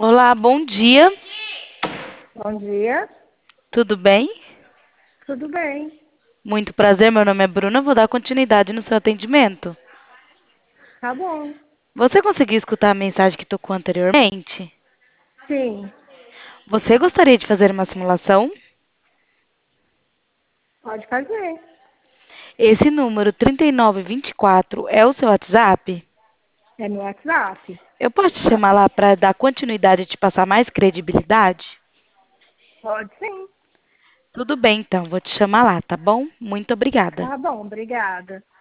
Olá, bom dia. Bom dia, Tudo bem? tudo bem? Muito prazer, meu nome é Bruna. Vou dar continuidade no seu atendimento. Tá bom. Você conseguiu escutar a mensagem que tocou anteriormente? Sim, Você gostaria de fazer uma simulação? pode fazer. Esse número 3924 é o seu WhatsApp? É no WhatsApp? Eu posso te chamar lá para dar continuidade e te passar mais credibilidade? Pode sim. Tudo bem, então, vou te chamar lá, tá bom? Muito obrigada. Tá bom, obrigada.